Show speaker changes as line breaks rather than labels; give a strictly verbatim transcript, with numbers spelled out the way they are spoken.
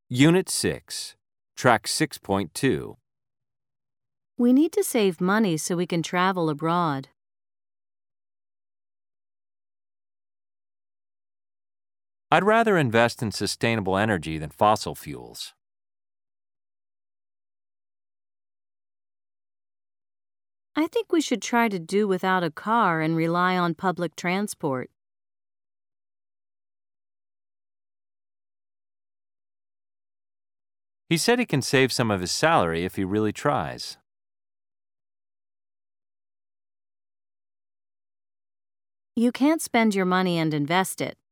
Unit six, Track six point two.
We need to save money so we can travel abroad.
I'd rather invest in sustainable energy than fossil fuels.
I think we should try to do without a car and rely on public transport.
He said he can save some of his salary if he really tries.
You can't spend your money and invest it.